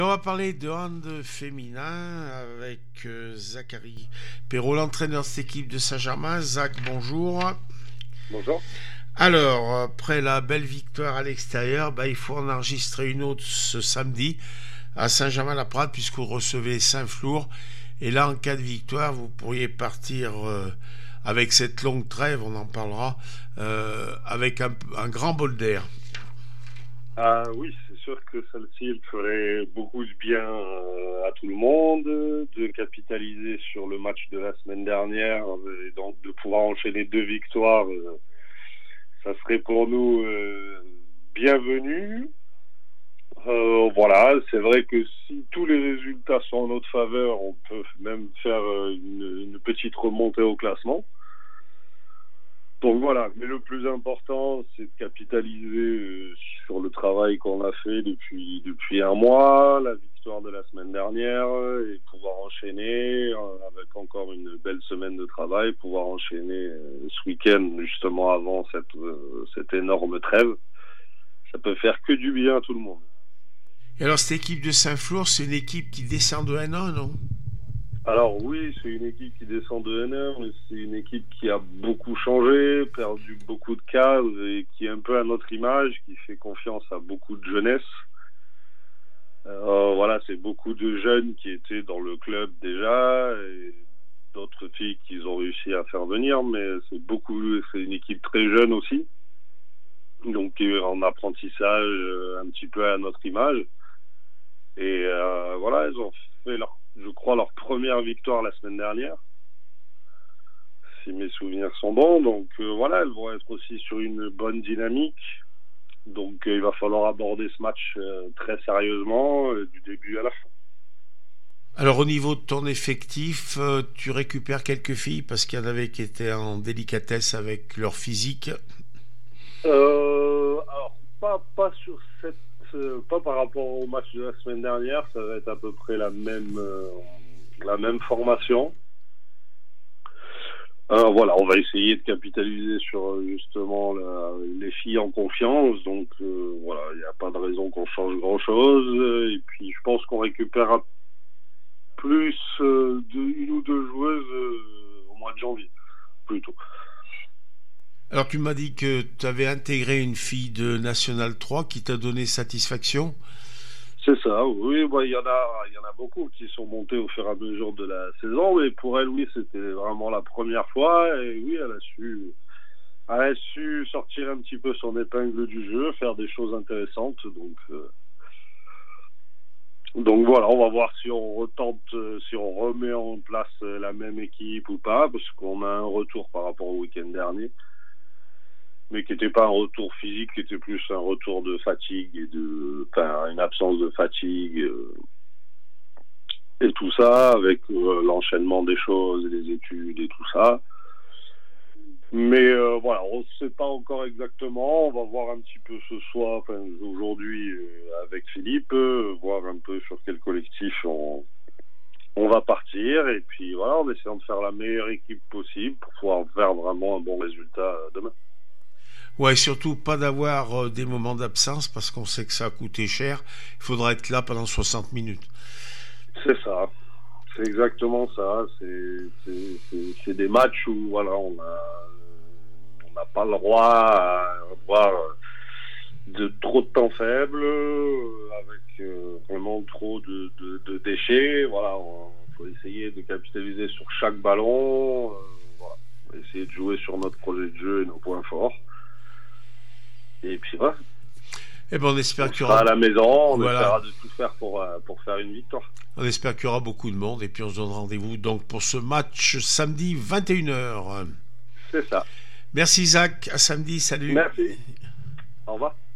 On va parler de hand féminin avec Zachary Perrault, l'entraîneur de cette équipe de Saint-Germain. Zach, bonjour. Bonjour. Alors, après la belle victoire à l'extérieur, il faut en enregistrer une autre ce samedi à Saint-Germain-la-Prade puisque vous recevez Saint-Flour. Et là, en cas de victoire, vous pourriez partir avec cette longue trêve, on en parlera, avec un grand bol d'air. Ah oui, c'est sûr que celle-ci, elle ferait beaucoup de bien à tout le monde, de capitaliser sur le match de la semaine dernière, et donc de pouvoir enchaîner 2 victoires, ça serait pour nous bienvenu. Voilà, c'est vrai que si tous les résultats sont en notre faveur, on peut même faire une petite remontée au classement. Donc voilà, mais le plus important, c'est de capitaliser sur le travail qu'on a fait depuis un mois, la victoire de la semaine dernière, et pouvoir enchaîner avec encore une belle semaine de travail, pouvoir enchaîner ce week-end justement avant cette énorme trêve. Ça peut faire que du bien à tout le monde. Et alors, cette équipe de Saint-Flour, c'est une équipe qui descend de N1, non ? Alors oui, c'est une équipe qui descend de N1, mais c'est une équipe qui a beaucoup changé, perdu beaucoup de cases et qui est un peu à notre image, qui fait confiance à beaucoup de jeunesse. Voilà, c'est beaucoup de jeunes qui étaient dans le club déjà et d'autres filles qu'ils ont réussi à faire venir, mais c'est une équipe très jeune aussi, donc en apprentissage un petit peu à notre image. Et voilà, ils ont fait leur première victoire la semaine dernière, si mes souvenirs sont bons. Donc voilà, elles vont être aussi sur une bonne dynamique. Donc il va falloir aborder ce match très sérieusement, du début à la fin. Alors au niveau de ton effectif, tu récupères quelques filles parce qu'il y en avait qui étaient en délicatesse avec leur physique. Alors pas sur cette pas par rapport au match de la semaine dernière, ça va être à peu près la même formation. Voilà, on va essayer de capitaliser sur justement les filles en confiance. Donc voilà, il n'y a pas de raison qu'on change grand-chose. Et puis je pense qu'on récupérera plus une ou deux joueuses au mois de janvier, plutôt. Alors tu m'as dit que tu avais intégré une fille de National 3 qui t'a donné satisfaction. C'est ça, oui, il y en a beaucoup qui sont montés au fur et à mesure de la saison, mais pour elle, oui, c'était vraiment la première fois, et oui, elle a su sortir un petit peu son épingle du jeu, faire des choses intéressantes, donc voilà, on va voir si on remet en place la même équipe ou pas, parce qu'on a un retour par rapport au week-end dernier, mais qui n'était pas un retour physique, qui était plus un retour de fatigue une absence de fatigue et tout ça, avec l'enchaînement des choses, des études et tout ça. Mais voilà, on ne sait pas encore exactement. On va voir un petit peu ce soir, aujourd'hui avec Philippe, voir un peu sur quel collectif on va partir. Et puis voilà, en essayant de faire la meilleure équipe possible pour pouvoir faire vraiment un bon résultat demain. Ouais, surtout pas d'avoir des moments d'absence parce qu'on sait que ça a coûté cher. Il faudra être là pendant 60 minutes. C'est ça. C'est exactement ça. C'est des matchs où voilà, on n'a pas le droit à avoir de trop de temps faible, avec vraiment trop de déchets. Voilà, il faut essayer de capitaliser sur chaque ballon. Voilà. On va essayer de jouer sur notre projet de jeu et nos points forts. Et puis voilà. Eh ben on espère qu'il y sera aura à la maison, on voilà. essaiera de tout faire pour faire une victoire. On espère qu'il y aura beaucoup de monde et puis on se donne rendez-vous donc pour ce match samedi 21h. C'est ça. Merci Zach, à samedi, salut. Merci. Au revoir.